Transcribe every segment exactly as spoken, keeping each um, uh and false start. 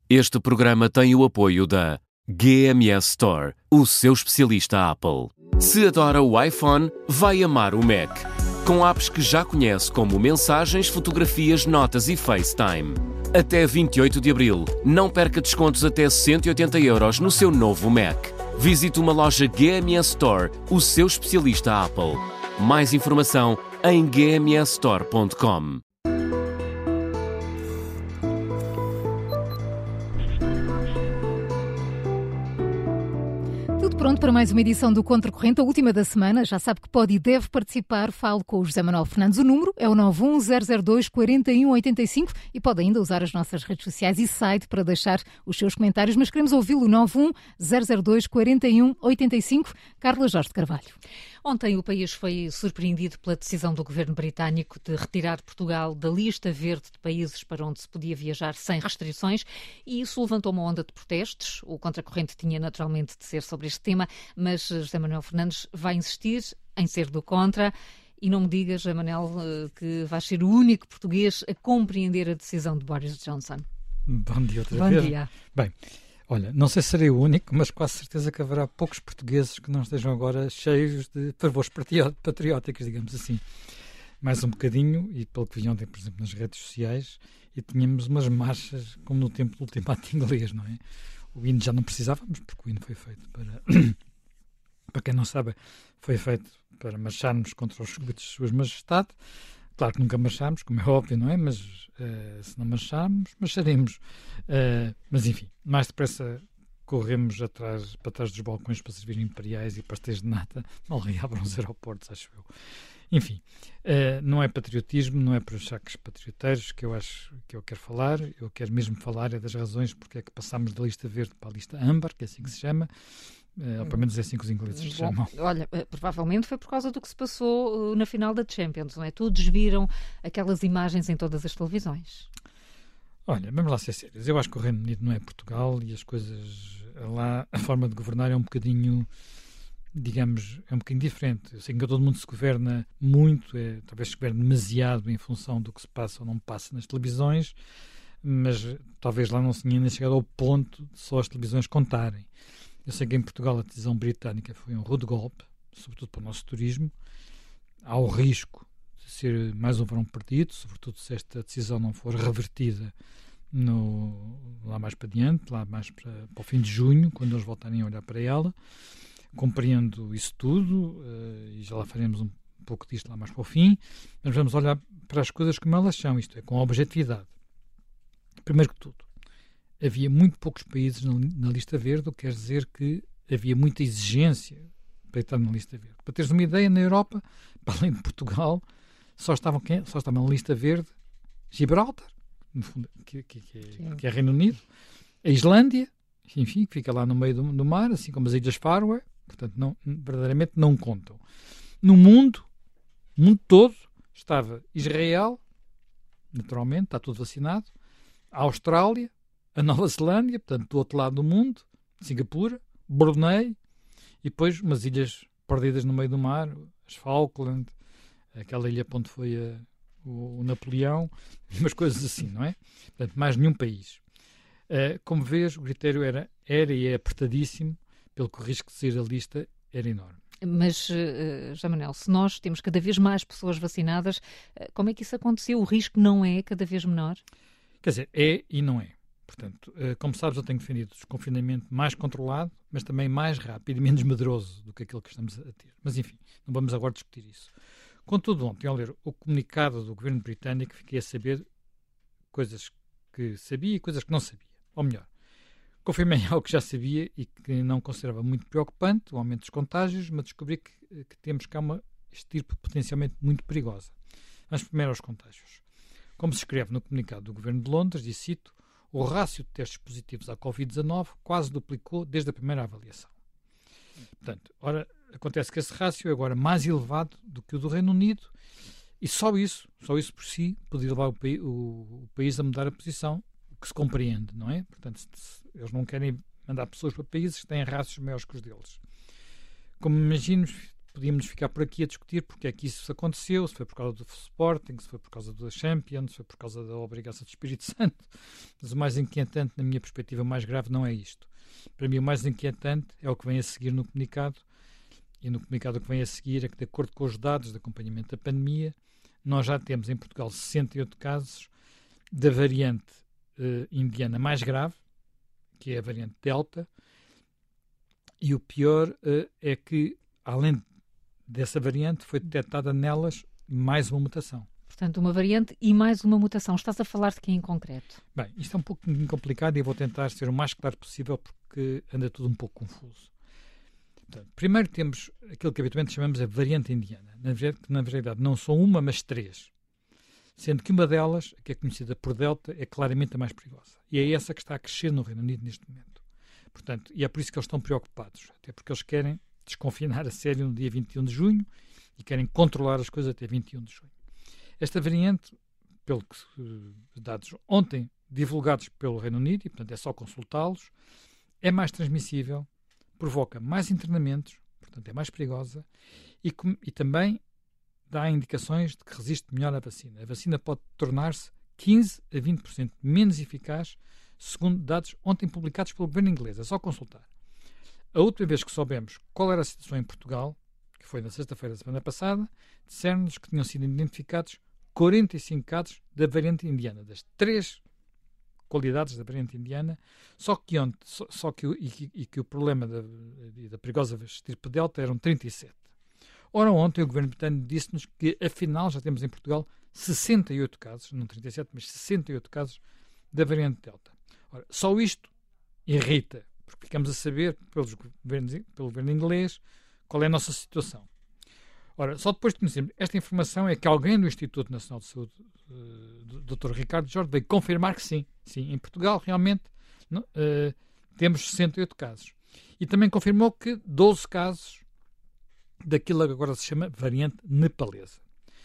Este programa tem o apoio da G M S Store, o seu especialista Apple. Se adora o iPhone, vai amar o Mac. Com apps que já conhece como Mensagens, Fotografias, Notas e FaceTime. Até vinte e oito de abril, não perca descontos até cento e oitenta euros no seu novo Mac. Visite uma loja G M S Store, o seu especialista Apple. Mais informação em g m s store ponto com. Tudo pronto para mais uma edição do Contracorrente, a última da semana. Já sabe que pode e deve participar. Fale com o José Manuel Fernandes. O número é o nove um zero zero dois quatro um oito cinco e pode ainda usar as nossas redes sociais e site para deixar os seus comentários. Mas queremos ouvi-lo, nove um zero zero dois quatro um oito cinco. Carla Jorge de Carvalho. Ontem o país foi surpreendido pela decisão do governo britânico de retirar Portugal da lista verde de países para onde se podia viajar sem restrições, e isso levantou uma onda de protestos. O Contracorrente tinha naturalmente de ser sobre este tema, mas José Manuel Fernandes vai insistir em ser do contra. E não me digas, José Manuel, que vais ser o único português a compreender a decisão de Boris Johnson. Bom dia outra Bom vez. Bom dia. Bem, olha, não sei se serei o único, mas quase certeza que haverá poucos portugueses que não estejam agora cheios de fervores patrióticos, digamos assim. Mais um bocadinho, e pelo que vi ontem, por exemplo, nas redes sociais, e tínhamos umas marchas como no tempo do ultimato inglês, não é? O hino já não precisávamos, porque o hino foi feito para... para quem não sabe, foi feito para marcharmos contra os súbitos de Suas Majestades. Claro que nunca marchámos, como é óbvio, não é? Mas uh, se não marcharmos, marcharemos. Uh, mas enfim, mais depressa corremos atrás, para trás dos balcões para servir imperiais e pastéis de nata. Mal reabram os aeroportos, acho eu. Enfim, uh, não é patriotismo, não é para os saques patrioteiros que eu acho que eu quero falar. Eu quero mesmo falar é das razões porque é que passámos da lista verde para a lista âmbar, que é assim que se chama. Uh, ou pelo menos é assim que os ingleses se Bom, chamam. Olha, provavelmente foi por causa do que se passou uh, na final da Champions, não é? Todos viram aquelas imagens em todas as televisões. Olha, vamos lá ser sérios. Eu acho que o Reino Unido não é Portugal e as coisas lá, a forma de governar é um bocadinho, digamos, é um bocadinho diferente. Eu sei que todo mundo se governa muito, é, talvez se governe demasiado em função do que se passa ou não passa nas televisões, mas talvez lá não se tenha nem chegado ao ponto de só as televisões contarem. Eu sei que em Portugal a decisão britânica foi um rude golpe, sobretudo para o nosso turismo. Há o risco de ser mais um verão perdido, sobretudo se esta decisão não for revertida no, lá mais para diante, lá mais para, para o fim de junho, quando eles voltarem a olhar para ela. Compreendo isso tudo, uh, e já lá faremos um pouco disto lá mais para o fim, mas vamos olhar para as coisas como elas são, isto é, com objetividade. Primeiro que tudo, havia muito poucos países na, na lista verde, o que quer dizer que havia muita exigência para estar na lista verde. Para teres uma ideia, na Europa, para além de Portugal, só estavam, só estavam na lista verde Gibraltar, no fundo, que, que, que, é, que é Reino Unido, a Islândia, enfim, que fica lá no meio do, do mar, assim como as Ilhas Faroe, portanto, não, verdadeiramente não contam. No mundo, no mundo todo, estava Israel, naturalmente, está tudo vacinado, a Austrália, a Nova Zelândia, portanto, do outro lado do mundo, Singapura, Brunei, e depois umas ilhas perdidas no meio do mar, as Falkland, aquela ilha para onde foi a, o, o Napoleão, umas coisas assim, não é? Portanto, mais nenhum país. Uh, como vês, o critério era, era e é apertadíssimo, pelo que o risco de sair da lista era enorme. Mas, uh, José Manuel, se nós temos cada vez mais pessoas vacinadas, uh, como é que isso aconteceu? O risco não é cada vez menor? Quer dizer, é e não é. Portanto, como sabes, eu tenho defendido o desconfinamento mais controlado, mas também mais rápido e menos medroso do que aquele que estamos a ter. Mas, enfim, não vamos agora discutir isso. Contudo, ontem, ao ler o comunicado do governo britânico, fiquei a saber coisas que sabia e coisas que não sabia. Ou melhor, confirmei algo que já sabia e que não considerava muito preocupante, o aumento dos contágios, mas descobri que, que temos cá uma estirpe potencialmente muito perigosa. Vamos primeiro aos contágios. Como se escreve no comunicado do governo de Londres, e cito, o rácio de testes positivos à covid dezanove quase duplicou desde a primeira avaliação. Portanto, ora, acontece que esse rácio é agora mais elevado do que o do Reino Unido e só isso, só isso por si, poderia levar o, pai, o, o país a mudar a posição, o que se compreende, não é? Portanto, se, se, eles não querem mandar pessoas para países que têm rácios maiores que os deles. Como imagino, podíamos ficar por aqui a discutir porque é que isso aconteceu, se foi por causa do Sporting, se foi por causa da Champions, se foi por causa da obrigação do Espírito Santo. Mas o mais inquietante, na minha perspectiva, o mais grave não é isto. Para mim, o mais inquietante é o que vem a seguir no comunicado. E no comunicado o que vem a seguir é que, de acordo com os dados de acompanhamento da pandemia, nós já temos em Portugal sessenta e oito casos da variante uh, indiana mais grave, que é a variante Delta. E o pior uh, é que, além dessa variante, foi detectada nelas mais uma mutação. Portanto, uma variante e mais uma mutação. Estás a falar de quem em concreto? Bem, isto é um pouco complicado e eu vou tentar ser o mais claro possível porque anda tudo um pouco confuso. Portanto, primeiro temos aquilo que habitualmente chamamos a variante indiana, na verdade, que na verdade não são uma, mas três. Sendo que uma delas, que é conhecida por Delta, é claramente a mais perigosa. E é essa que está a crescer no Reino Unido neste momento. Portanto, e é por isso que eles estão preocupados, até porque eles querem desconfinar a sério no dia vinte e um de junho e querem controlar as coisas até vinte e um de junho. Esta variante, pelo que dados ontem divulgados pelo Reino Unido, e portanto é só consultá-los, é mais transmissível, provoca mais internamentos, portanto é mais perigosa, e, e também dá indicações de que resiste melhor à vacina. A vacina pode tornar-se quinze a vinte por cento menos eficaz, segundo dados ontem publicados pelo governo inglês. É só consultar. A última vez que soubemos qual era a situação em Portugal, que foi na sexta-feira da semana passada, disseram-nos que tinham sido identificados quarenta e cinco casos da variante indiana, das três qualidades da variante indiana, só que, onde, só, só que, e, e que o problema da, da perigosa estirpe Delta eram trinta e sete. Ora, ontem o governo britânico disse-nos que, afinal, já temos em Portugal sessenta e oito casos, não trinta e sete, mas sessenta e oito casos da variante Delta. Ora, só isto irrita, porque ficamos a saber, pelos governos, pelo governo inglês, qual é a nossa situação. Ora, só depois de conhecermos esta informação é que alguém do Instituto Nacional de Saúde, uh, doutor Ricardo Jorge, veio confirmar que sim, sim, em Portugal realmente não, uh, temos sessenta e oito casos. E também confirmou que doze casos daquilo que agora se chama variante nepalesa.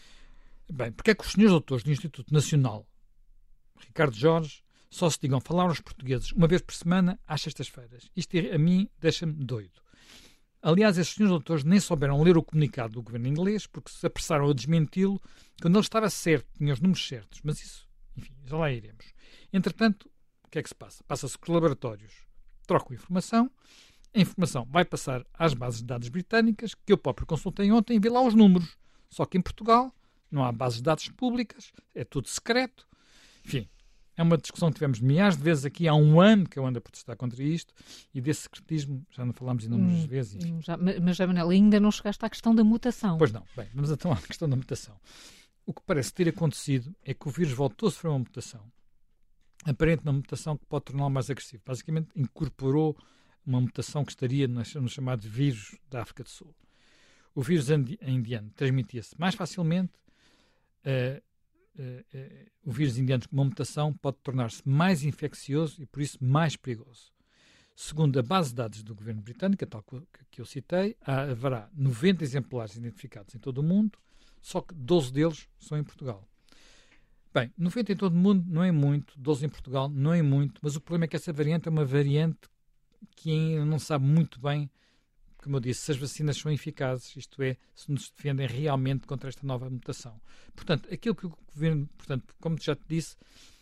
Bem, porque é que os senhores doutores do Instituto Nacional, Ricardo Jorge, só se digam falar aos portugueses uma vez por semana às sextas-feiras? Isto a mim deixa-me doido. Aliás, esses senhores doutores nem souberam ler o comunicado do governo inglês porque se apressaram a desmenti-lo quando ele estava certo, tinha os números certos. Mas isso, enfim, já lá iremos. Entretanto, o que é que se passa? Passa-se que os laboratórios trocam informação, a informação vai passar às bases de dados britânicas, que eu próprio consultei ontem e vi lá os números. Só que em Portugal não há bases de dados públicas, é tudo secreto. Enfim, é uma discussão que tivemos milhares de vezes aqui há um ano que eu ando a protestar contra isto e desse secretismo já não falámos inúmeras hum, vezes. Enfim. Já, mas, já, Manel, ainda não chegaste à questão da mutação. Pois não. Bem, vamos então à questão da mutação. O que parece ter acontecido é que o vírus voltou a sofrer uma mutação. Aparente uma mutação que pode torná-lo mais agressivo. Basicamente, incorporou uma mutação que estaria no chamado vírus da África do Sul. O vírus indiano transmitia-se mais facilmente. Uh, Uh, uh, o vírus indiano com uma mutação pode tornar-se mais infeccioso e, por isso, mais perigoso. Segundo a base de dados do governo britânico, tal que, que eu citei, há, haverá noventa exemplares identificados em todo o mundo, só que doze deles são em Portugal. Bem, noventa em todo o mundo não é muito, doze em Portugal não é muito, mas o problema é que essa variante é uma variante que ainda não sabe muito bem, como eu disse, se as vacinas são eficazes, isto é, se nos defendem realmente contra esta nova mutação. Portanto, aquilo que o governo, portanto, como já te disse,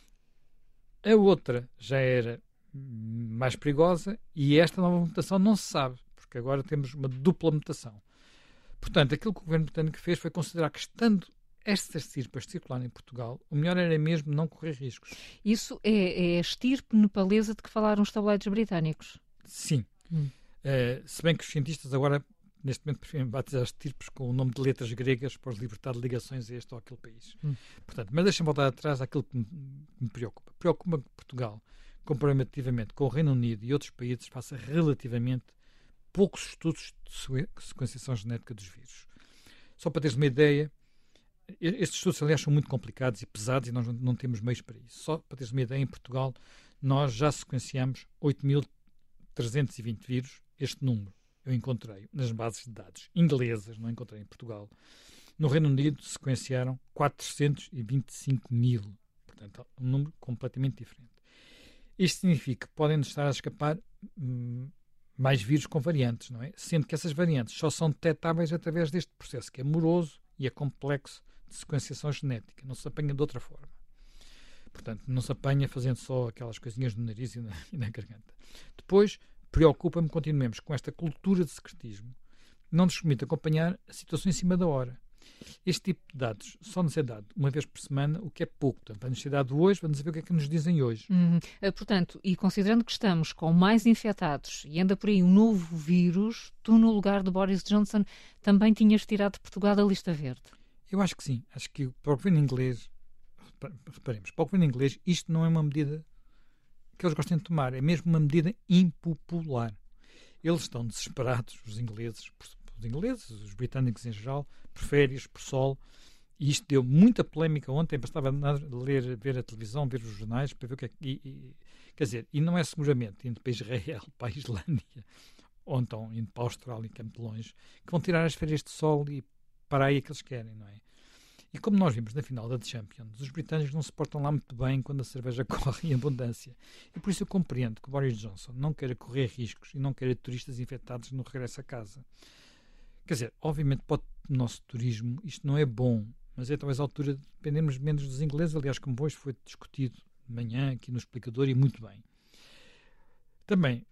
a outra já era mais perigosa e esta nova mutação não se sabe, porque agora temos uma dupla mutação. Portanto, aquilo que o governo britânico fez foi considerar que, estando estas estirpas circularem em Portugal, o melhor era mesmo não correr riscos. Isso é, é a estirpe nepalesa de que falaram os tabloides britânicos? Sim. Hum. Uh, se bem que os cientistas agora, neste momento, preferem batizar as estirpes com o nome de letras gregas para os libertar de ligações a este ou aquele país. Hum. Portanto, mas deixem-me voltar atrás àquilo que me, me preocupa. Preocupa que Portugal, comparativamente com o Reino Unido e outros países, faça relativamente poucos estudos de sequenciação genética dos vírus. Só para teres uma ideia, estes estudos, aliás, são muito complicados e pesados e nós não, não temos meios para isso. Só para teres uma ideia, em Portugal, nós já sequenciamos oito mil trezentos e vinte vírus. Este número eu encontrei nas bases de dados inglesas, não encontrei em Portugal. No Reino Unido sequenciaram quatrocentos e vinte e cinco mil. Portanto, um número completamente diferente. Isto significa que podem estar a escapar hum, mais vírus com variantes, não é? Sendo que essas variantes só são detectáveis através deste processo, que é moroso e é complexo de sequenciação genética. Não se apanha de outra forma. Portanto, não se apanha fazendo só aquelas coisinhas no nariz e na, e na garganta. Depois, preocupa-me que continuemos com esta cultura de secretismo. Não nos permite acompanhar a situação em cima da hora. Este tipo de dados só nos é dado uma vez por semana, o que é pouco. Portanto, vai-nos ser dado hoje, vamos ver o que é que nos dizem hoje. Hum, portanto, e considerando que estamos com mais infectados e anda por aí um novo vírus, tu, no lugar de Boris Johnson, também tinhas tirado de Portugal da lista verde? Eu acho que sim. Acho que para o governo inglês, reparemos, para o governo inglês, isto não é uma medida que eles gostem de tomar, é mesmo uma medida impopular. Eles estão desesperados, os ingleses, os ingleses, os britânicos em geral, por férias, por sol, e isto deu muita polémica ontem, bastava ler, ver a televisão, ver os jornais, para ver o que é que... E, e, quer dizer, e não é seguramente indo para Israel, para a Islândia, ou então indo para a Austrália, que é muito longe, que vão tirar as férias de sol e para aí é que eles querem, não é? E como nós vimos na final da Champions, os britânicos não se portam lá muito bem quando a cerveja corre em abundância. E por isso eu compreendo que Boris Johnson não queira correr riscos e não queira turistas infectados no regresso a casa. Quer dizer, obviamente para o nosso turismo isto não é bom, mas é talvez a altura de dependermos menos dos ingleses. Aliás, como hoje foi discutido de manhã aqui no explicador e muito bem. Também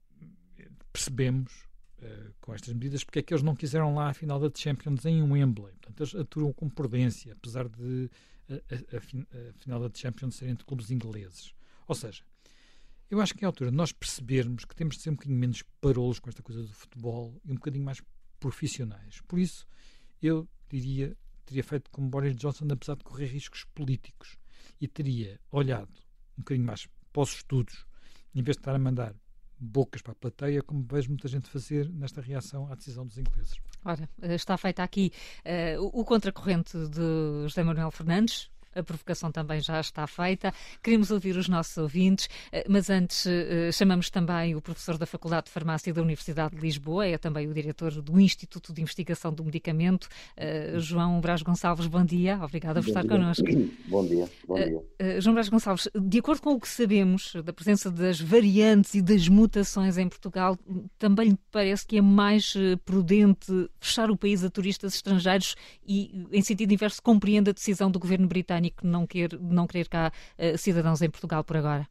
percebemos Uh, com estas medidas, porque é que eles não quiseram lá a final da Champions em Wembley. Portanto, eles aturam com prudência, apesar de a, a, a, a final da Champions ser entre clubes ingleses. Ou seja, eu acho que é a altura de nós percebermos que temos de ser um bocadinho menos parolos com esta coisa do futebol e um bocadinho mais profissionais. Por isso, eu diria, teria feito como Boris Johnson, apesar de correr riscos políticos, e teria olhado um bocadinho mais para os estudos, em vez de estar a mandar bocas para a plateia, como vejo muita gente fazer nesta reação à decisão dos ingleses. Ora, está feita aqui uh, o contracorrente de José Manuel Fernandes. A provocação também já está feita. Queremos ouvir os nossos ouvintes, mas antes chamamos também o professor da Faculdade de Farmácia da Universidade de Lisboa, é também o diretor do Instituto de Investigação do Medicamento, João Brás Gonçalves. Bom dia, obrigada por estar connosco. Bom dia, bom dia. João Brás Gonçalves, de acordo com o que sabemos da presença das variantes e das mutações em Portugal, também lhe parece que é mais prudente fechar o país a turistas estrangeiros e, em sentido inverso, compreende a decisão do governo britânico que não, quer, não querer cá uh, cidadãos em Portugal por agora?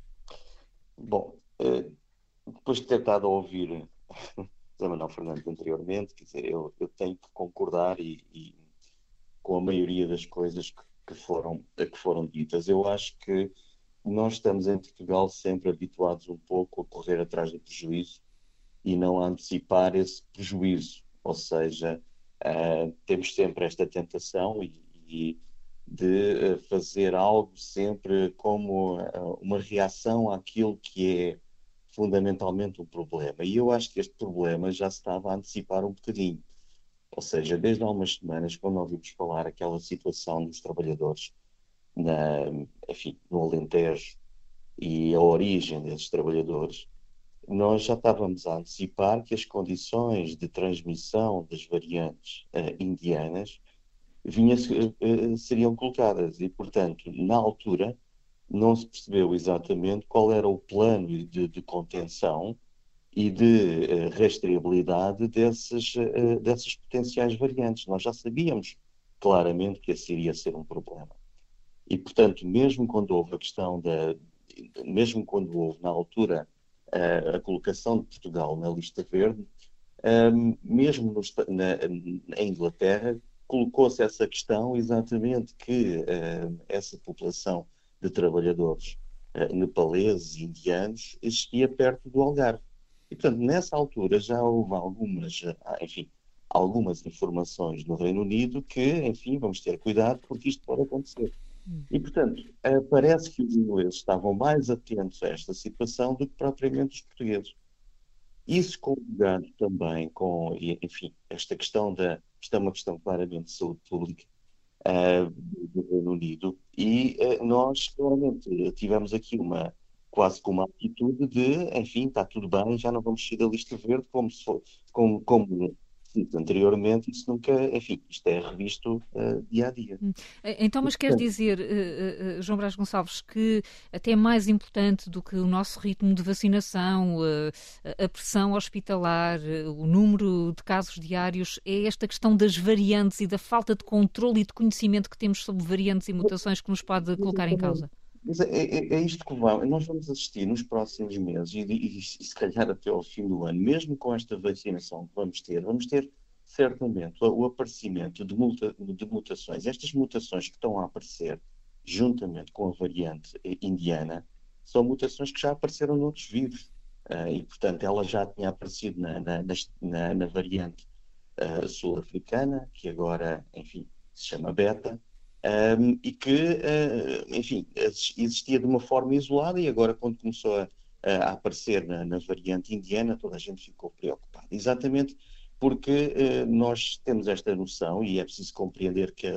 Bom, uh, depois de ter estado a ouvir José Manuel Fernandes anteriormente, quer dizer, eu, eu tenho que concordar e, e com a maioria das coisas que, que, foram, que foram ditas. Eu acho que nós estamos em Portugal sempre habituados um pouco a correr atrás do prejuízo e não a antecipar esse prejuízo. Ou seja, uh, temos sempre esta tentação e, e de fazer algo sempre como uma reação àquilo que é fundamentalmente um problema. E eu acho que este problema já se estava a antecipar um bocadinho. Ou seja, desde há umas semanas, quando ouvimos falar aquela situação dos trabalhadores na, enfim, no Alentejo e a origem desses trabalhadores, nós já estávamos a antecipar que as condições de transmissão das variantes uh, indianas vinha, seriam colocadas e, portanto, na altura não se percebeu exatamente qual era o plano de, de contenção e de uh, rastreabilidade dessas, uh, dessas potenciais variantes. Nós já sabíamos claramente que esse iria ser um problema. E, portanto, mesmo quando houve a questão da... mesmo quando houve, na altura, uh, a colocação de Portugal na lista verde, um, mesmo no, na, na Inglaterra, colocou-se essa questão exatamente que uh, essa população de trabalhadores uh, nepaleses e indianos existia perto do Algarve. E, portanto, nessa altura já houve algumas, uh, enfim, algumas informações no Reino Unido que, enfim, vamos ter cuidado porque isto pode acontecer. E, portanto, uh, parece que os ingleses estavam mais atentos a esta situação do que propriamente os portugueses. Isso conjugado também com, enfim, esta questão da... Isto é uma questão claramente de saúde pública uh, do Reino Unido e uh, nós claramente tivemos aqui uma, quase como uma atitude de, enfim, está tudo bem, já não vamos sair da lista verde como se, for, como, como dito anteriormente, isso nunca, enfim, isto é revisto uh, dia a dia. Então, mas queres dizer, uh, uh, João Brás Gonçalves, que até mais importante do que o nosso ritmo de vacinação, uh, a pressão hospitalar, uh, o número de casos diários, é esta questão das variantes e da falta de controle e de conhecimento que temos sobre variantes e mutações que nos pode colocar em causa? Mas é, é, é isto que vamos, nós vamos assistir nos próximos meses e, e, e se calhar até ao fim do ano, mesmo com esta vacinação que vamos ter, vamos ter certamente o, o aparecimento de, muta, de mutações. Estas mutações que estão a aparecer juntamente com a variante indiana são mutações que já apareceram noutros vírus uh, e, portanto, ela já tinha aparecido na, na, na, na variante uh, sul-africana, que agora, enfim, se chama beta. Um, e que, uh, enfim, existia de uma forma isolada e agora quando começou a, a aparecer na, na variante indiana, toda a gente ficou preocupada. Exatamente porque uh, nós temos esta noção e é preciso compreender que a,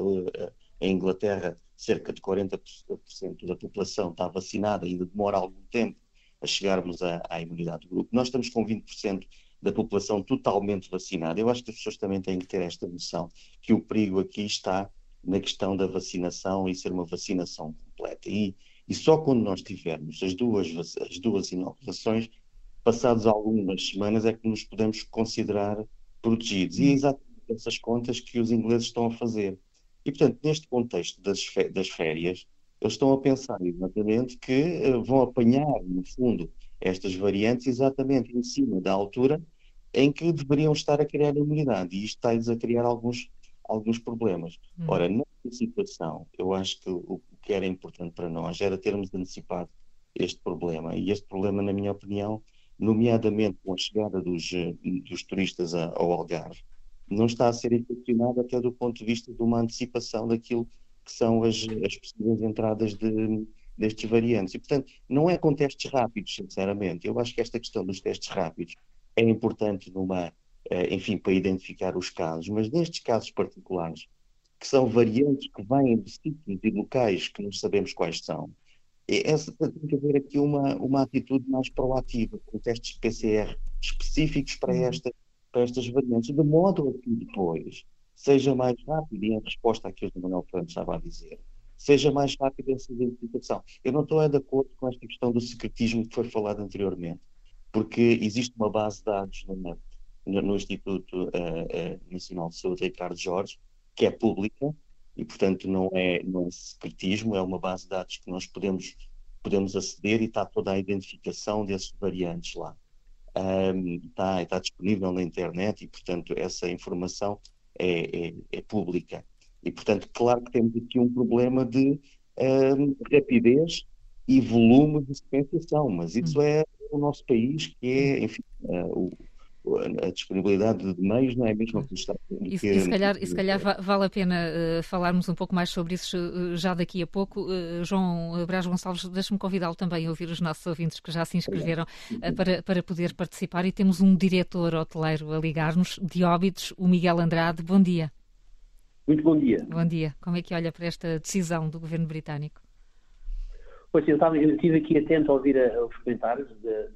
a Inglaterra, cerca de quarenta por cento da população está vacinada e ainda demora algum tempo a chegarmos à, à imunidade do grupo. Nós estamos com vinte por cento da população totalmente vacinada. Eu acho que as pessoas também têm que ter esta noção que o perigo aqui está na questão da vacinação e ser uma vacinação completa. E, e só quando nós tivermos as duas, as duas inoculações, passados algumas semanas, é que nos podemos considerar protegidos. E é exatamente essas contas que os ingleses estão a fazer. E, portanto, neste contexto das, das férias, eles estão a pensar exatamente que uh, vão apanhar, no fundo, estas variantes exatamente em cima da altura em que deveriam estar a criar a imunidade. E isto está-lhes a criar alguns alguns problemas. Hum. Ora, nesta situação, eu acho que o que era importante para nós era termos antecipado este problema. E este problema, na minha opinião, nomeadamente com a chegada dos, dos turistas ao Algarve, não está a ser equacionado até do ponto de vista de uma antecipação daquilo que são as, as possíveis entradas de, destes variantes. E, portanto, não é com testes rápidos, sinceramente. Eu acho que esta questão dos testes rápidos é importante numa enfim, para identificar os casos, mas nestes casos particulares, que são variantes que vêm de sítios e locais que não sabemos quais são, essa, tem que haver aqui uma, uma atitude mais proativa, com testes de P C R específicos para, esta, para estas variantes, de modo a que depois seja mais rápido, e em resposta àquilo que o Manuel Franco estava a dizer, seja mais rápida essa identificação. Eu não estou de acordo com esta questão do secretismo que foi falado anteriormente, porque existe uma base de dados na no Instituto uh, uh, Nacional de Saúde Ricardo Jorge, que é pública e, portanto, não é, não é secretismo, é uma base de dados que nós podemos, podemos aceder e está toda a identificação desses variantes lá. Um, está, está disponível na internet e, portanto, essa informação é, é, é pública. E, portanto, claro que temos aqui um problema de um, rapidez e volume de sequenciação, mas isso hum. é o nosso país, que é, enfim, uh, o a disponibilidade de meios não é a mesma que está. E, e, se calhar, e se calhar vale a pena uh, falarmos um pouco mais sobre isso uh, já daqui a pouco. Uh, João Brás Gonçalves, deixa-me convidá-lo também a ouvir os nossos ouvintes que já se inscreveram uh, para, para poder participar. E temos um diretor hoteleiro a ligar-nos, de Óbidos, o Miguel Andrade. Bom dia. Muito bom dia. Bom dia. Como é que olha para esta decisão do governo britânico? Pois, eu, estava, eu estive aqui atento a ouvir a, os comentários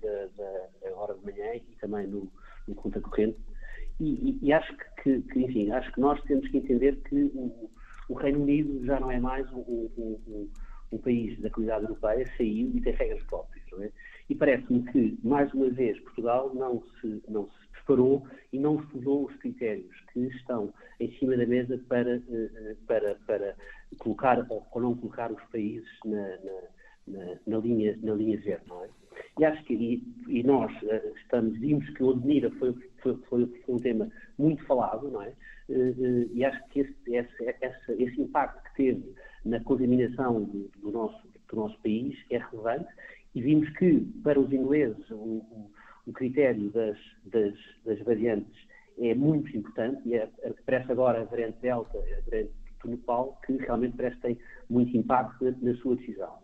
da hora de manhã e também no em conta corrente, e, e, e acho que, que, enfim, acho que nós temos que entender que o, o Reino Unido já não é mais um, um, um, um país da comunidade europeia, saiu e tem regras próprias, não é? E parece-me que, mais uma vez, Portugal não se, não se preparou e não estudou os critérios que estão em cima da mesa para, para, para colocar ou não colocar os países na, na, na, na, linha, na linha verde, não é? E acho que, e, e nós uh, estamos, vimos que o Odmira foi, foi, foi, foi um tema muito falado, não é? Uh, uh, e acho que esse, esse, esse, esse impacto que teve na contaminação do, do, nosso, do nosso país é relevante, e vimos que, para os ingleses, o, o, o critério das, das, das variantes é muito importante, e é, parece agora a variante Delta, a variante do Nepal, que realmente parece que tem muito impacto na, na sua decisão.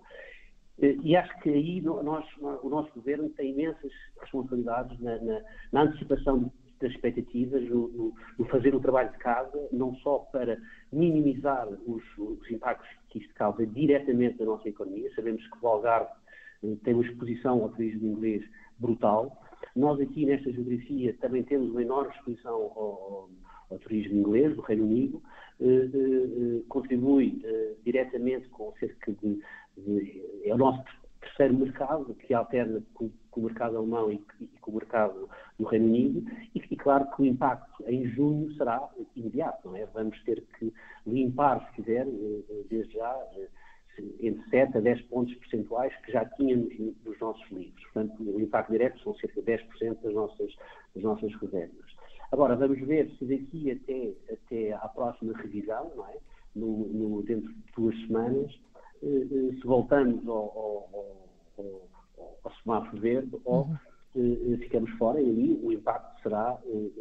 E acho que aí nós, o nosso governo tem imensas responsabilidades na, na, na antecipação das expectativas, no, no, no fazer o trabalho de casa, não só para minimizar os, os impactos que isto causa diretamente na nossa economia. Sabemos que o Algarve tem uma exposição ao turismo inglês brutal. Nós aqui nesta geografia também temos uma enorme exposição ao, ao, ao turismo inglês do Reino Unido, eh, eh, contribui eh, diretamente com cerca de, de... é o nosso terceiro mercado, que alterna com, com o mercado alemão e, e com o mercado do Reino Unido, e, e claro que o impacto em junho será imediato, não é? Vamos ter que limpar, se quiser, desde já, entre sete a dez pontos percentuais que já tínhamos nos nossos livros. Portanto, o impacto direto são cerca de dez por cento das nossas, das nossas reservas. Agora, vamos ver se daqui até, até à próxima revisão, não é? No, no, dentro de duas semanas, se voltamos ao, ao, ao, ao semáforo verde ou uhum. ficamos fora, e ali o impacto será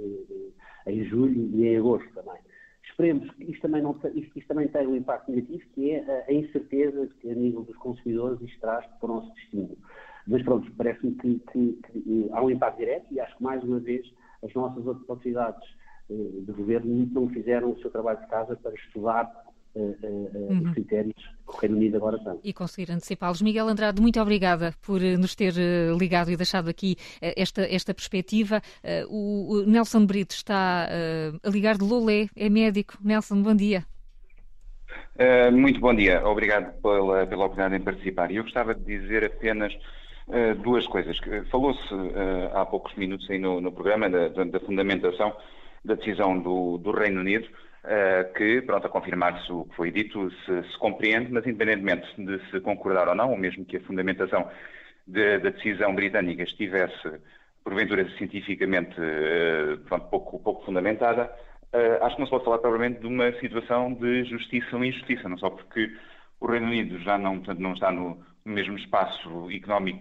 em julho e em agosto também. Esperemos que isto também, não, isto, isto também tenha um impacto negativo, que é a, a incerteza que a nível dos consumidores isto traz para o nosso destino. Mas pronto, parece-me que, que, que há um impacto direto, e acho que mais uma vez as nossas autoridades de governo não fizeram o seu trabalho de casa para estudar Uh, uh, uh, uhum. os critérios que o Reino Unido agora tem. E conseguir antecipá-los. Miguel Andrade, muito obrigada por nos ter uh, ligado e deixado aqui uh, esta, esta perspectiva. Uh, o, o Nelson Brito está uh, a ligar de Lolé, é médico. Nelson, bom dia. Uh, muito bom dia. Obrigado pela, pela oportunidade em participar. Eu gostava de dizer apenas uh, duas coisas. Falou-se uh, há poucos minutos aí no, no programa da, da fundamentação da decisão do, do Reino Unido, Uh, que, pronto, a confirmar-se o que foi dito, se, se compreende, mas independentemente de se concordar ou não, ou mesmo que a fundamentação de, da decisão britânica estivesse, porventura, cientificamente uh, pronto, pouco, pouco fundamentada, uh, acho que não se pode falar propriamente de uma situação de justiça ou injustiça, não só porque o Reino Unido já não, portanto, não está no, no mesmo espaço económico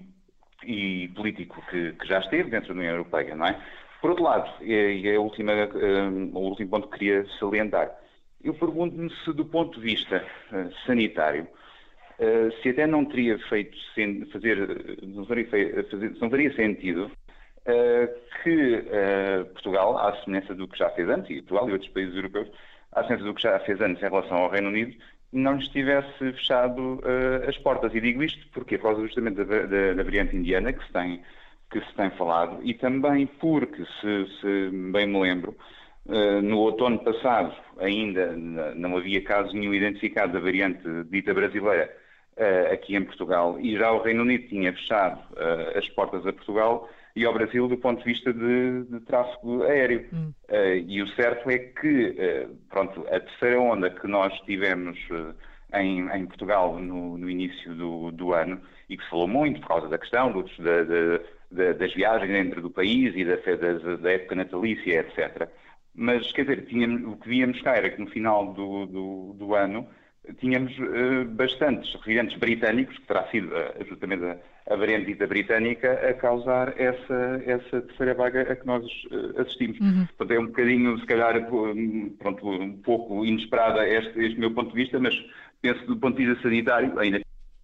e político que, que já esteve dentro da União Europeia, não é? Por outro lado, e é a última, um, o último ponto que queria salientar, eu pergunto-me se do ponto de vista uh, sanitário, uh, se até não teria feito fazer, não faria, fazer, não faria sentido uh, que uh, Portugal, à semelhança do que já fez antes, e Portugal e outros países europeus, à semelhança do que já fez antes em relação ao Reino Unido, não lhes tivesse fechado uh, as portas. E digo isto porque, por causa justamente da, da, da variante indiana que se tem que se tem falado, e também porque, se, se bem me lembro, uh, no outono passado ainda não havia caso nenhum identificado da variante dita brasileira uh, aqui em Portugal, e já o Reino Unido tinha fechado uh, as portas a Portugal e ao Brasil do ponto de vista de, de tráfego aéreo. Hum. Uh, e o certo é que, uh, pronto, a terceira onda que nós tivemos uh, em, em Portugal no, no início do, do ano, e que se falou muito por causa da questão dos, da, da, das viagens dentro do país e da, da, da época natalícia, etcétera. Mas, quer dizer, tínhamos, o que víamos cá era que no final do, do, do ano tínhamos uh, bastantes residentes britânicos, que terá sido uh, justamente a, a variante dita britânica, a causar essa, essa terceira vaga a que nós uh, assistimos. Uhum. Portanto, é um bocadinho, se calhar, pronto, um pouco inesperada este, este meu ponto de vista, mas penso que do ponto de vista sanitário ainda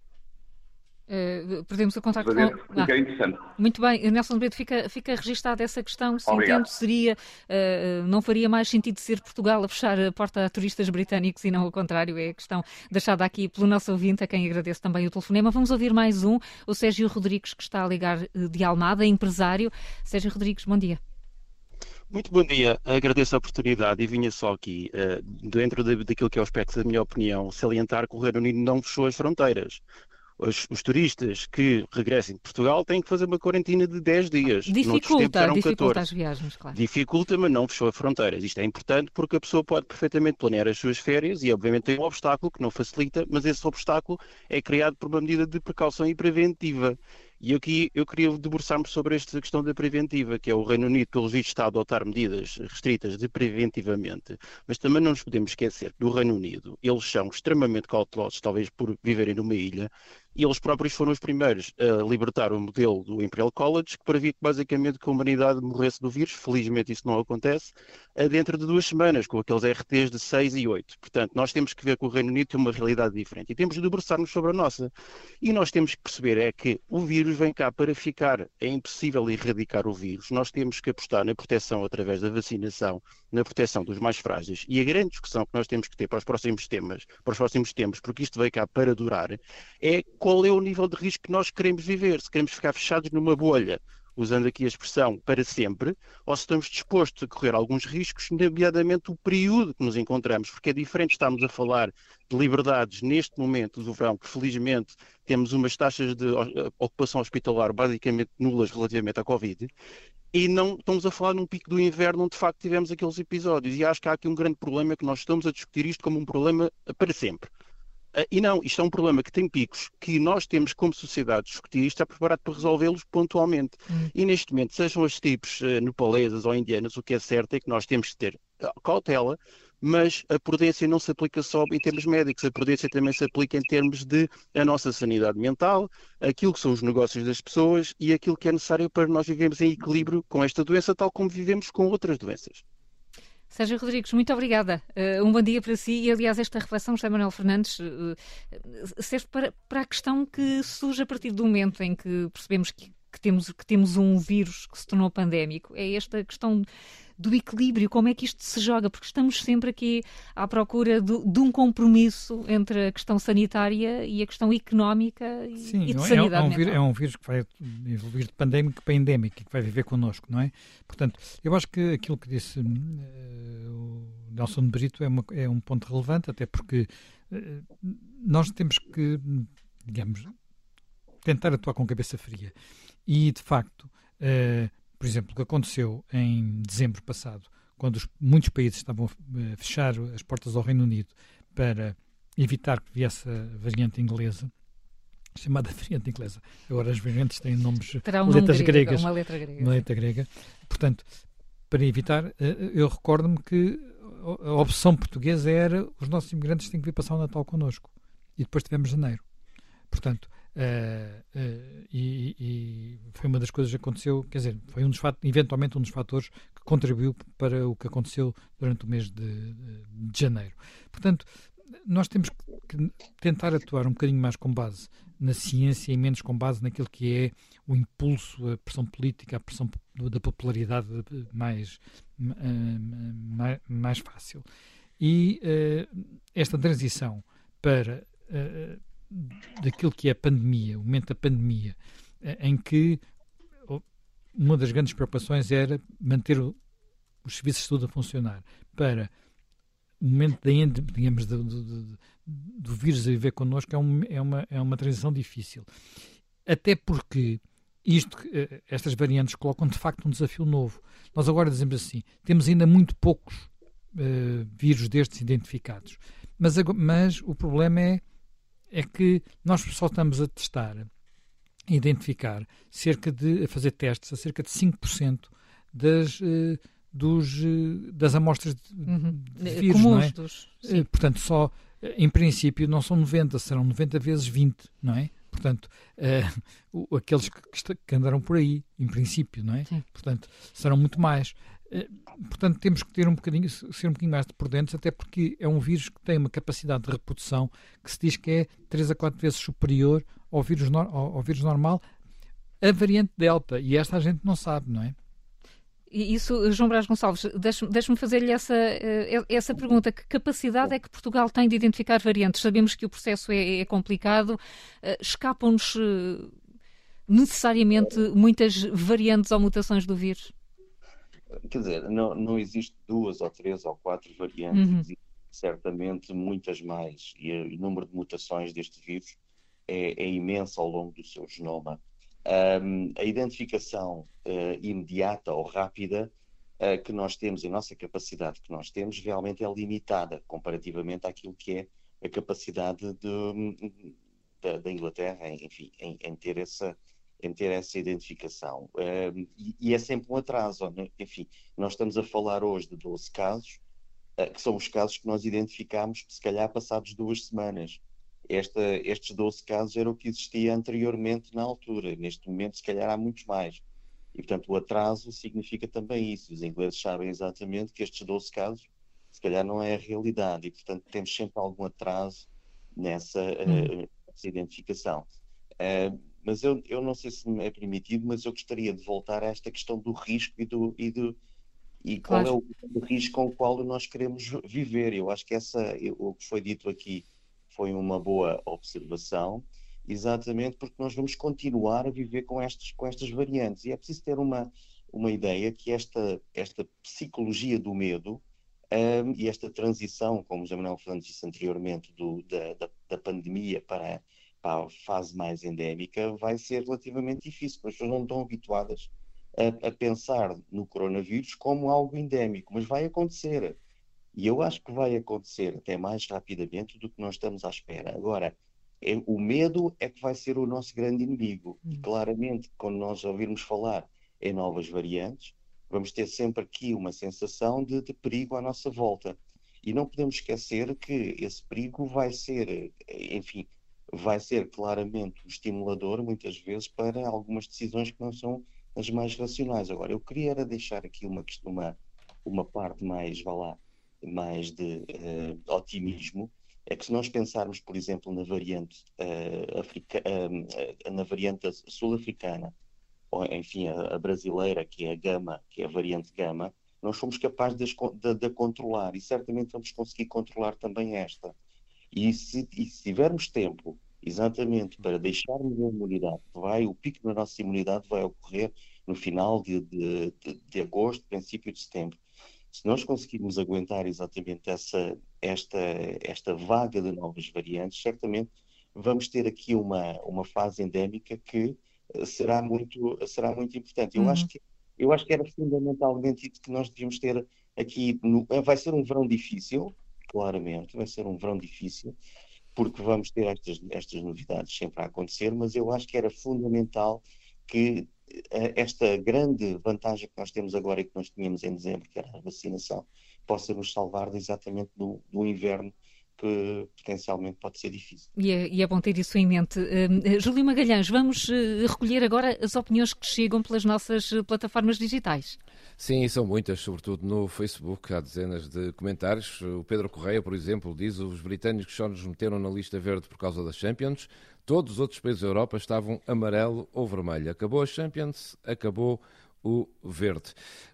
Uh, perdemos o contacto com... Ah, é interessante. Muito bem, Nelson Brito, fica, fica registada essa questão. Se entendo, seria, uh, não faria mais sentido ser Portugal a fechar a porta a turistas britânicos e não o contrário. É a questão deixada aqui pelo nosso ouvinte, a quem agradeço também o telefonema. Vamos ouvir mais um, o Sérgio Rodrigues, que está a ligar de Almada, empresário. Sérgio Rodrigues, bom dia. Muito bom dia, agradeço a oportunidade e vinha só aqui, uh, dentro de, daquilo que é o aspecto da minha opinião, salientar que o Reino Unido não fechou as fronteiras. Os, os turistas que regressem de Portugal têm que fazer uma quarentena de dez dias. Dificulta, dificulta as viagens, claro. Dificulta, mas não fechou as fronteiras. Isto é importante porque a pessoa pode perfeitamente planear as suas férias e, obviamente, tem um obstáculo que não facilita, mas esse obstáculo é criado por uma medida de precaução e preventiva. E aqui eu queria debruçar-me sobre esta questão da preventiva, que é o Reino Unido, pelos vistos, está a adotar medidas restritas de preventivamente, mas também não nos podemos esquecer que no Reino Unido eles são extremamente cautelosos, talvez por viverem numa ilha, e eles próprios foram os primeiros a libertar o modelo do Imperial College, que previa que basicamente que a humanidade morresse do vírus. Felizmente isso não acontece, a dentro de duas semanas, com aqueles R Ts de seis e oito. Portanto, nós temos que ver que o Reino Unido tem uma realidade diferente e temos de debruçar-nos sobre a nossa. E nós temos que perceber é que o vírus vem cá para ficar. É impossível erradicar o vírus. Nós temos que apostar na proteção através da vacinação, na proteção dos mais frágeis. E a grande discussão que nós temos que ter para os próximos temas, para os próximos tempos, porque isto veio cá para durar, é qual é o nível de risco que nós queremos viver. Se queremos ficar fechados numa bolha, usando aqui a expressão para sempre, ou se estamos dispostos a correr alguns riscos, nomeadamente o período que nos encontramos, porque é diferente estarmos a falar de liberdades neste momento do verão, que felizmente temos umas taxas de ocupação hospitalar basicamente nulas relativamente à Covid, e não estamos a falar num pico do inverno onde de facto tivemos aqueles episódios. E acho que há aqui um grande problema, que nós estamos a discutir isto como um problema para sempre. Uh, e não, isto é um problema que tem picos, que nós temos como sociedade de discutir e está preparado para resolvê-los pontualmente. Hum. E neste momento, sejam as tribos uh, nepalesas ou indianas, o que é certo é que nós temos que ter uh, cautela, mas a prudência não se aplica só em termos médicos, a prudência também se aplica em termos de a nossa sanidade mental, aquilo que são os negócios das pessoas e aquilo que é necessário para nós vivermos em equilíbrio com esta doença, tal como vivemos com outras doenças. Sérgio Rodrigues, muito obrigada. Uh, um bom dia para si e, aliás, esta reflexão, José Manuel Fernandes, uh, serve para, para a questão que surge a partir do momento em que percebemos que, que, temos, que temos um vírus que se tornou pandémico. É esta questão do equilíbrio, como é que isto se joga, porque estamos sempre aqui à procura de, de um compromisso entre a questão sanitária e a questão económica e, Sim, e de é, sanidade é um, mental. vírus, é um vírus que vai evoluir de pandémico para endémico e que vai viver connosco, não é? Portanto, eu acho que aquilo que disse uh, o Nelson de Brito é, uma, é um ponto relevante, até porque uh, nós temos que, digamos, tentar atuar com cabeça fria. E, de facto, uh, por exemplo, o que aconteceu em dezembro passado, quando os, muitos países estavam a fechar as portas ao Reino Unido para evitar que viesse a variante inglesa, chamada variante inglesa. Agora as variantes têm nomes, Terá um letras nome grego, gregas. Uma letra grega. Uma letra grega. Portanto, para evitar, eu recordo-me que a opção portuguesa era os nossos imigrantes têm que vir passar o Natal connosco. E depois tivemos janeiro. Portanto, Uh, uh, e, e foi uma das coisas que aconteceu, quer dizer, foi um dos fatos, eventualmente um dos fatores que contribuiu para o que aconteceu durante o mês de, de, de janeiro. Portanto, nós temos que tentar atuar um bocadinho mais com base na ciência e menos com base naquilo que é o impulso, a pressão política, a pressão da popularidade mais, uh, mais, mais fácil. E uh, esta transição para uh, daquilo que é a pandemia, o momento da pandemia, em que uma das grandes preocupações era manter o, os serviços de saúde a funcionar, para o momento da, digamos, do, do, do vírus a viver connosco, é, um, é, uma, é uma transição difícil. Até porque isto, estas variantes colocam de facto um desafio novo. Nós agora dizemos assim, temos ainda muito poucos uh, vírus destes identificados, mas, mas o problema é é que nós só estamos a testar, a identificar, cerca de, a fazer testes a cerca de cinco por cento das, uh, dos, uh, das amostras de, uhum. de vírus, comuns, não é? Dos... Uh, portanto, só, em princípio, não são noventa, serão noventa vezes vinte, não é? Portanto, uh, aqueles que, que andaram por aí, em princípio, não é? Sim. Portanto, serão muito mais. Portanto, temos que ter um bocadinho, ser um bocadinho mais prudentes, até porque é um vírus que tem uma capacidade de reprodução que se diz que é três a quatro vezes superior ao vírus, no, ao, ao vírus normal, a variante Delta, e esta a gente não sabe, não é? E isso, João Brás Gonçalves, deixe-me, deixe-me fazer-lhe essa, essa pergunta. Que capacidade é que Portugal tem de identificar variantes? Sabemos que o processo é, é complicado, escapam-nos necessariamente muitas variantes ou mutações do vírus? Quer dizer, não, não existe duas ou três ou quatro variantes, uhum. Existe certamente muitas mais, e o número de mutações deste vírus é, é imenso ao longo do seu genoma. Um, a identificação uh, imediata ou rápida uh, que nós temos, a nossa capacidade que nós temos, realmente é limitada comparativamente àquilo que é a capacidade de, da, da Inglaterra, enfim, em, em ter essa em ter essa identificação. Um, e, e é sempre um atraso, né? Enfim, nós estamos a falar hoje de doze casos, uh, que são os casos que nós identificámos, se calhar, passados duas semanas. Esta, estes doze casos eram o que existia anteriormente na altura. Neste momento, se calhar, há muitos mais. E, portanto, o atraso significa também isso. Os ingleses sabem exatamente que estes doze casos, se calhar, não é a realidade. E, portanto, temos sempre algum atraso nessa, uh, nessa identificação. Uh, mas eu, eu não sei se me é permitido, mas eu gostaria de voltar a esta questão do risco e do... E do E claro. Qual é o, o risco com o qual nós queremos viver? Eu acho que essa, o que foi dito aqui foi uma boa observação, exatamente porque nós vamos continuar a viver com, estes, com estas variantes. E é preciso ter uma, uma ideia que esta, esta psicologia do medo um, e esta transição, como já Manuel Fernandes disse anteriormente, do, da, da, da pandemia para, para a fase mais endémica, vai ser relativamente difícil, porque as pessoas não estão habituadas A, a pensar no coronavírus como algo endémico, mas vai acontecer. E eu acho que vai acontecer até mais rapidamente do que nós estamos à espera. Agora, é, o medo é que vai ser o nosso grande inimigo. E claramente, quando nós ouvirmos falar em novas variantes, vamos ter sempre aqui uma sensação de, de perigo à nossa volta. E não podemos esquecer que esse perigo vai ser, enfim, vai ser claramente um estimulador, muitas vezes, para algumas decisões que não são as mais racionais. Agora, eu queria era deixar aqui uma, uma, uma parte mais, vá lá, mais de uh, otimismo. É que se nós pensarmos, por exemplo, na variante, uh, africa, uh, na variante sul-africana, ou enfim, a, a brasileira, que é a Gama, que é a variante Gama, nós somos capazes de, de, de controlar, e certamente vamos conseguir controlar também esta. E se, e se tivermos tempo, exatamente, para deixarmos a imunidade, vai, o pico da nossa imunidade vai ocorrer no final de, de, de, de agosto, princípio de setembro. Se nós conseguirmos aguentar exatamente essa, esta, esta vaga de novas variantes, certamente vamos ter aqui uma, uma fase endémica que será muito, será muito importante. Eu, uhum. acho que, eu acho que era fundamentalmente isso que nós devíamos ter aqui. No, vai ser um verão difícil, claramente, vai ser um verão difícil, porque vamos ter estas, estas novidades sempre a acontecer, mas eu acho que era fundamental que esta grande vantagem que nós temos agora e que nós tínhamos em dezembro, que era a vacinação, possa nos salvar exatamente do, do inverno, que potencialmente pode ser difícil. E é, e é bom ter isso em mente. Uh, Júlio Magalhães, vamos uh, recolher agora as opiniões que chegam pelas nossas plataformas digitais. Sim, são muitas, sobretudo no Facebook, há dezenas de comentários. O Pedro Correia, por exemplo, diz: os britânicos só nos meteram na lista verde por causa das Champions. Todos os outros países da Europa estavam amarelo ou vermelho. Acabou a Champions, acabou o verde.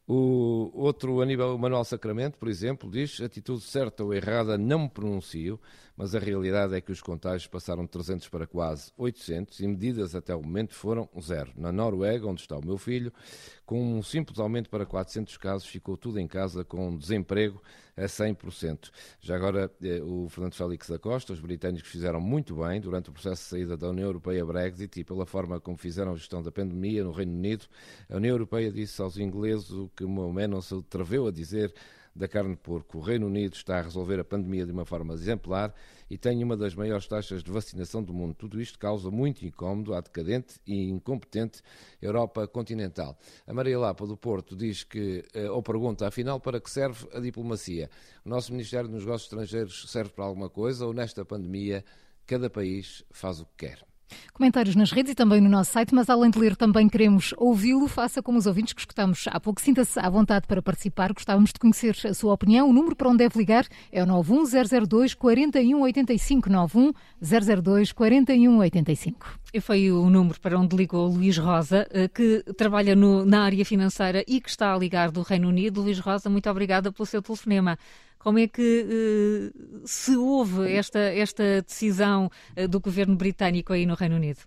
O outro, Aníbal Manuel Sacramento, por exemplo, diz: atitude certa ou errada não me pronuncio, mas a realidade é que os contágios passaram de trezentos para quase oitocentos e medidas até o momento foram zero. Na Noruega, onde está o meu filho, com um simples aumento para quatrocentos casos, ficou tudo em casa com desemprego a cem por cento. Já agora, o Fernando Félix da Costa: os britânicos fizeram muito bem durante o processo de saída da União Europeia Brexit e pela forma como fizeram a gestão da pandemia no Reino Unido. A União Europeia disse aos ingleses o que Maomé não se atreveu a dizer da carne de porco. O Reino Unido está a resolver a pandemia de uma forma exemplar e tem uma das maiores taxas de vacinação do mundo. Tudo isto causa muito incómodo à decadente e incompetente Europa continental. A Maria Lapa do Porto diz que, ou pergunta, afinal, para que serve a diplomacia? O nosso Ministério dos Negócios Estrangeiros serve para alguma coisa ou nesta pandemia cada país faz o que quer? Comentários nas redes e também no nosso site, mas além de ler também queremos ouvi-lo. Faça como os ouvintes que escutamos há pouco. Sinta-se à vontade para participar. Gostávamos de conhecer a sua opinião. O número para onde deve ligar é o nove um zero zero dois, quatro um oito cinco, nove um zero zero dois, quatro um oito cinco. E foi o número para onde ligou Luís Rosa, que trabalha no, na área financeira e que está a ligar do Reino Unido. Luís Rosa, muito obrigada pelo seu telefonema. Como é que uh, se houve esta, esta decisão uh, do governo britânico aí no Reino Unido?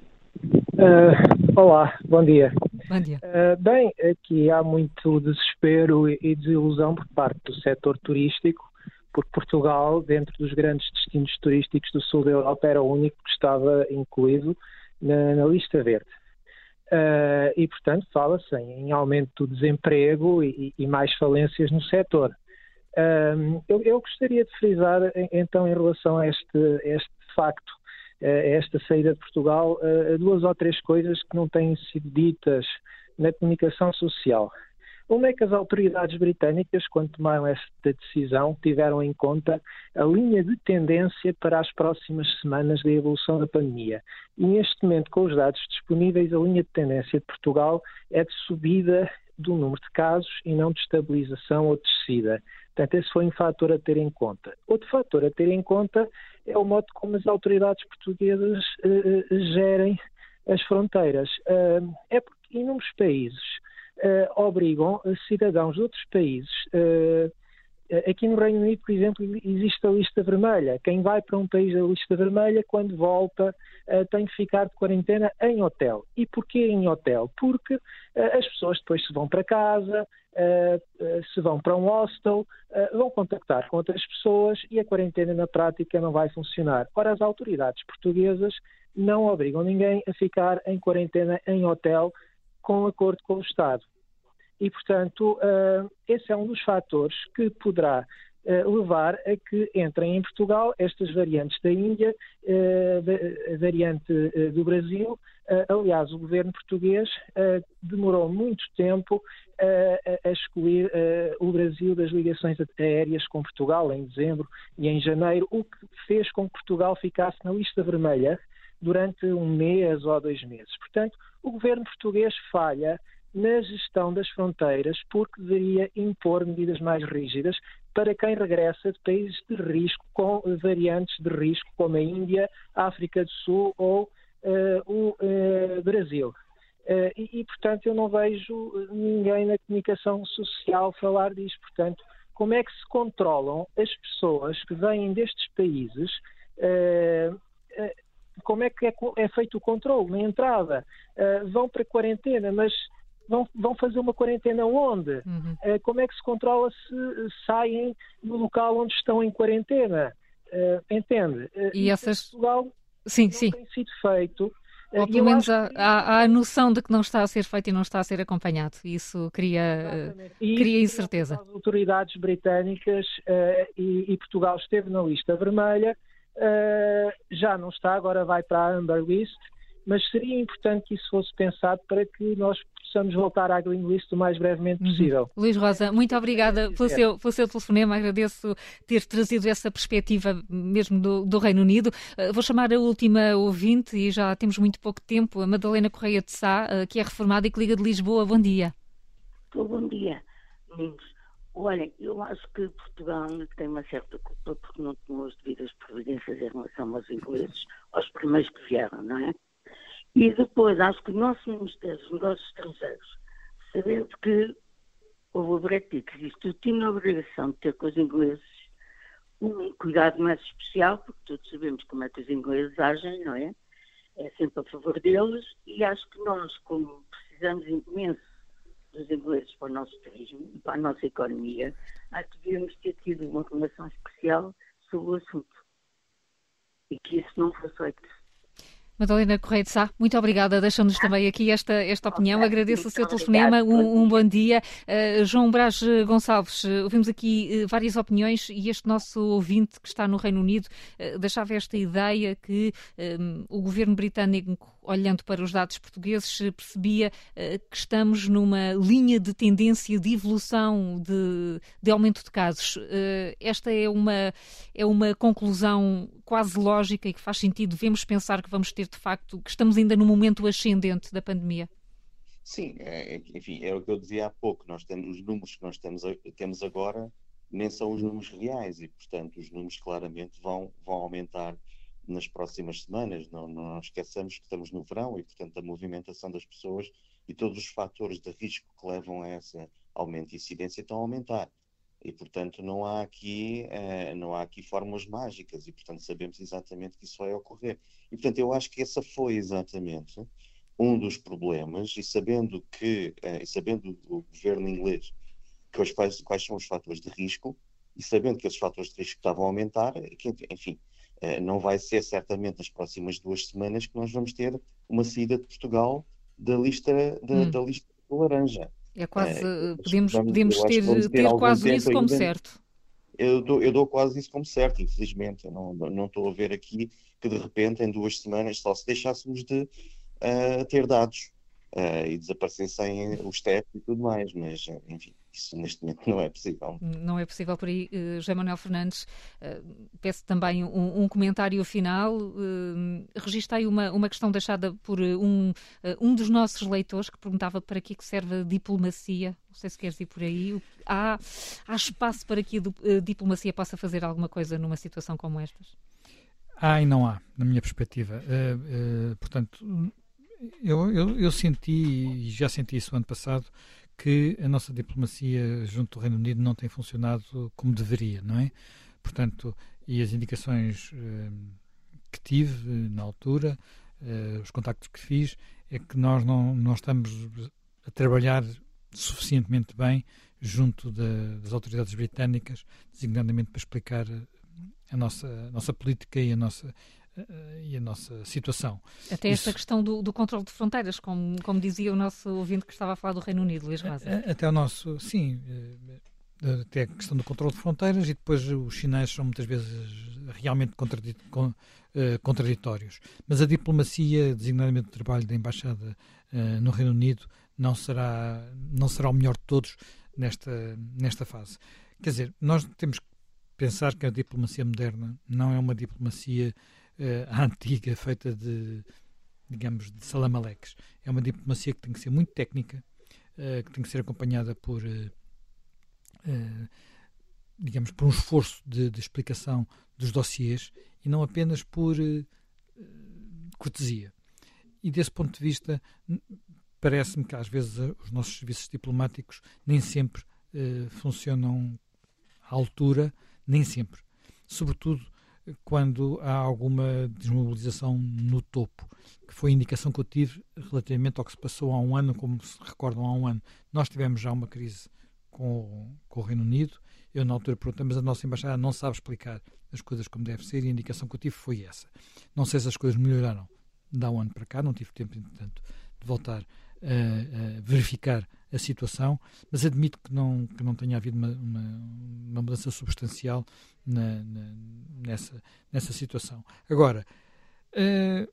Uh, olá, bom dia. Bom dia. Uh, bem, aqui há muito desespero e desilusão por parte do setor turístico, porque Portugal, dentro dos grandes destinos turísticos do sul da Europa, era o único que estava incluído na, na lista verde. Uh, e, portanto, fala-se em, em aumento do desemprego e, e mais falências no setor. Um, eu, eu gostaria de frisar, então, em relação a este, este facto, a esta saída de Portugal, uh, duas ou três coisas que não têm sido ditas na comunicação social. Uma é que as autoridades britânicas, quando tomaram esta decisão, tiveram em conta a linha de tendência para as próximas semanas da evolução da pandemia. E neste momento, com os dados disponíveis, a linha de tendência de Portugal é de subida do número de casos e não de estabilização ou descida. Portanto, esse foi um fator a ter em conta. Outro fator a ter em conta é o modo como as autoridades portuguesas uh, gerem as fronteiras. Uh, é porque inúmeros países uh, obrigam cidadãos de outros países. Uh, aqui no Reino Unido, por exemplo, existe a lista vermelha. Quem vai para um país da lista vermelha, quando volta, uh, tem que ficar de quarentena em hotel. E porquê em hotel? Porque uh, as pessoas depois se vão para casa, uh, uh, se vão para um hostel, uh, vão contactar com outras pessoas e a quarentena na prática não vai funcionar. Ora, as autoridades portuguesas não obrigam ninguém a ficar em quarentena em hotel com acordo com o Estado. E, portanto, uh, esse é um dos fatores que poderá uh, levar a que entrem em Portugal estas variantes da Índia, uh, a variante uh, do Brasil. Uh, aliás, o governo português uh, demorou muito tempo uh, a excluir uh, o Brasil das ligações aéreas com Portugal em dezembro e em janeiro, o que fez com que Portugal ficasse na lista vermelha durante um mês ou dois meses. Portanto, o governo português falha na gestão das fronteiras porque deveria impor medidas mais rígidas para quem regressa de países de risco com variantes de risco como a Índia, a África do Sul ou uh, o uh, Brasil. Uh, e, e, portanto, eu não vejo ninguém na comunicação social falar disso. Portanto, como é que se controlam as pessoas que vêm destes países? Uh, uh, como é que é, é feito o controle na entrada? Uh, vão para quarentena, mas Vão, vão fazer uma quarentena onde? Uhum. Uh, como é que se controla se saem do local onde estão em quarentena? Uh, entende? Uh, e essas... Em Portugal sim, não sim. tem sido feito. Uh, Ou pelo menos há, que... há, há a noção de que não está a ser feito e não está a ser acompanhado. Isso cria, uh, cria incerteza. As autoridades britânicas uh, e, e Portugal esteve na lista vermelha, uh, já não está, agora vai para a Amber List, mas seria importante que isso fosse pensado para que nós possamos voltar à Green List o mais brevemente possível. Uhum. Luís Rosa, muito obrigada pelo seu, pelo seu telefonema, agradeço ter trazido essa perspectiva mesmo do, do Reino Unido. Uh, vou chamar a última ouvinte e já temos muito pouco tempo, a Madalena Correia de Sá, uh, que é reformada e que liga de Lisboa. Bom dia. Bom dia, meninos. Olhem, eu acho que Portugal tem uma certa culpa porque não tomou as devidas providências em relação aos ingleses, aos primeiros que vieram, não é? E depois, acho que o nosso Ministério dos Negócios Estrangeiros, sabendo que houve o Brexit, isto tinha a obrigação de ter com os ingleses um cuidado mais especial, porque todos sabemos como é que os ingleses agem, não é? É sempre a favor deles, e acho que nós, como precisamos imenso dos ingleses para o nosso turismo e para a nossa economia, acho que devíamos ter tido uma relação especial sobre o assunto. E que isso não foi feito. Madalena Correia de Sá, muito obrigada. Deixa-nos também aqui esta, esta opinião. Agradeço o seu telefonema. Um, um bom dia. Uh, João Brás Gonçalves, uh, ouvimos aqui uh, várias opiniões e este nosso ouvinte que está no Reino Unido uh, deixava esta ideia que um, o governo britânico, olhando para os dados portugueses, percebia uh, que estamos numa linha de tendência de evolução de, de aumento de casos. Uh, esta é uma, é uma conclusão quase lógica e que faz sentido. Devemos pensar que vamos ter, de facto, que estamos ainda no momento ascendente da pandemia. Sim, é, enfim, é o que eu dizia há pouco. Nós temos os números que nós temos, temos agora, nem são os números reais e, portanto, os números claramente vão, vão aumentar nas próximas semanas. Não, não esqueçamos que estamos no verão e, portanto, a movimentação das pessoas e todos os fatores de risco que levam a esse aumento de incidência estão a aumentar. E, portanto, não há aqui, eh, não há aqui fórmulas mágicas e, portanto, sabemos exatamente que isso vai ocorrer. E, portanto, eu acho que esse foi exatamente um dos problemas e sabendo que, eh, e sabendo o governo inglês que quais, quais são os fatores de risco e sabendo que esses fatores de risco estavam a aumentar, que, enfim, eh, não vai ser certamente nas próximas duas semanas que nós vamos ter uma saída de Portugal da lista, da, hum. da lista laranja. É quase, é, podemos, vamos, podemos ter, ter, ter quase isso como ainda, certo. Eu dou, eu dou quase isso como certo, infelizmente. Eu não, não estou a ver aqui que de repente em duas semanas, só se deixássemos de uh, ter dados uh, e desaparecessem os tetos e tudo mais, mas, enfim, isso neste momento não é possível. Não é possível por aí. Uh, José Manuel Fernandes, uh, peço também um, um comentário final. Uh, registra aí uma, uma questão deixada por um, uh, um dos nossos leitores que perguntava para que serve a diplomacia. Não sei se queres ir por aí. Há, há espaço para que a diplomacia possa fazer alguma coisa numa situação como estas? Há e não há, na minha perspectiva. Uh, uh, portanto, eu, eu, eu senti, e já senti isso ano passado, que a nossa diplomacia junto do Reino Unido não tem funcionado como deveria, não é? Portanto, e as indicações uh, que tive uh, na altura, uh, os contactos que fiz, é que nós não, não estamos a trabalhar suficientemente bem junto de, das autoridades britânicas, designadamente para explicar a nossa, a nossa política e a nossa, uh, e a nossa situação. Até esta Isso, questão do, do controle de fronteiras, como, como dizia o nosso ouvinte que estava a falar do Reino Unido, Luís Rosa. Até o nosso, sim, até a questão do controle de fronteiras, e depois os sinais são muitas vezes realmente contraditórios. Mas a diplomacia, designadamente o trabalho da Embaixada uh, no Reino Unido, não será, não será o melhor de todos nesta, nesta fase. Quer dizer, nós temos que pensar que a diplomacia moderna não é uma diplomacia uh, antiga, feita de, digamos, de salamaleques. É uma diplomacia que tem que ser muito técnica, uh, que tem que ser acompanhada por, uh, uh, digamos, por um esforço de, de explicação dos dossiês e não apenas por uh, cortesia. E desse ponto de vista, parece-me que às vezes os nossos serviços diplomáticos nem sempre uh, funcionam à altura, nem sempre. Sobretudo quando há alguma desmobilização no topo, que foi a indicação que eu tive relativamente ao que se passou há um ano, como se recordam há um ano. Nós tivemos já uma crise com, com o Reino Unido. Eu na altura perguntei, mas a nossa embaixada não sabe explicar as coisas como deve ser, e a indicação que eu tive foi essa. Não sei se as coisas melhoraram de há um ano para cá, não tive tempo, entretanto, de voltar a, a verificar a situação, mas admito que não, que não tenha havido uma, uma, uma mudança substancial na, na, nessa, nessa situação. Agora, uh,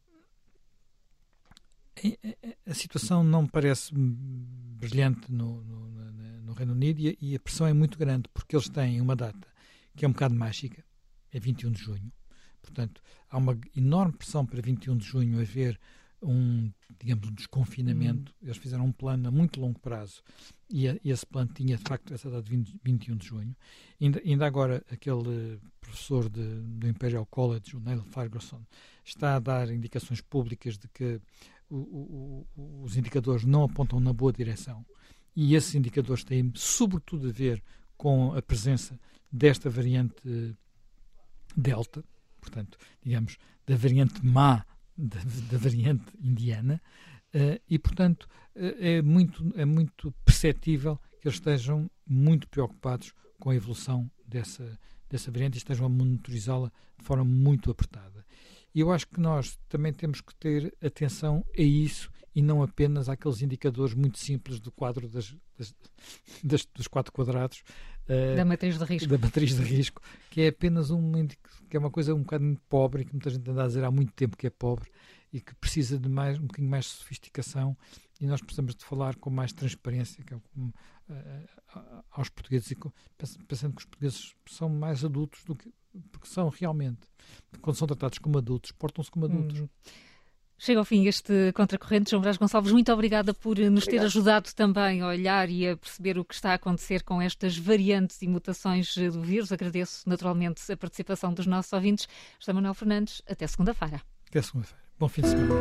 a, a situação não me parece brilhante no, no, no Reino Unido, e a, e a pressão é muito grande, porque eles têm uma data que é um bocado mágica, é vinte e um de junho. Portanto, há uma enorme pressão para vinte e um de junho haver um, digamos, um desconfinamento. Hum. Eles fizeram um plano a muito longo prazo, e, a, e esse plano tinha, de facto, essa data de vinte e um de junho. Ainda, ainda agora, aquele professor de, do Imperial College, o Neil Ferguson, está a dar indicações públicas de que o, o, o, os indicadores não apontam na boa direção, e esses indicadores têm, sobretudo, a ver com a presença desta variante Delta, portanto, digamos, da variante má, da, da variante indiana, uh, e, portanto, uh, é, muito, é muito perceptível que eles estejam muito preocupados com a evolução dessa, dessa variante e estejam a monitorizá-la de forma muito apertada. E eu acho que nós também temos que ter atenção a isso, e não apenas àqueles indicadores muito simples do quadro das, das, das, dos quatro quadrados uh, da matriz de risco, da matriz de risco, que é apenas um, que é uma coisa um bocadinho pobre, que muita gente anda a dizer há muito tempo que é pobre, e que precisa de mais, um bocadinho mais de sofisticação, e nós precisamos de falar com mais transparência que é, um, uh, aos portugueses, e com, pensando que os portugueses são mais adultos do que, porque são realmente, quando são tratados como adultos, portam-se como adultos. Hum. Chega ao fim este Contracorrente. João Brás Gonçalves, muito obrigada por nos ter ajudado também a olhar e a perceber o que está a acontecer com estas variantes e mutações do vírus. Agradeço naturalmente a participação dos nossos ouvintes. José Manuel Fernandes, até segunda-feira. Até segunda-feira. Bom fim de semana.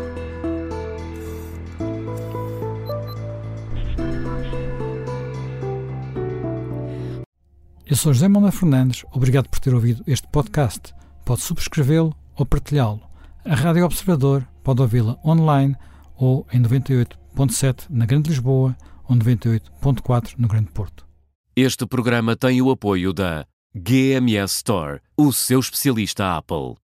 Eu sou José Manuel Fernandes. Obrigado por ter ouvido este podcast. Pode subscrevê-lo ou partilhá-lo. A Rádio Observador pode ouvi-la online ou em noventa e oito ponto sete na Grande Lisboa ou noventa e oito ponto quatro no Grande Porto. Este programa tem o apoio da G M S Store, o seu especialista Apple.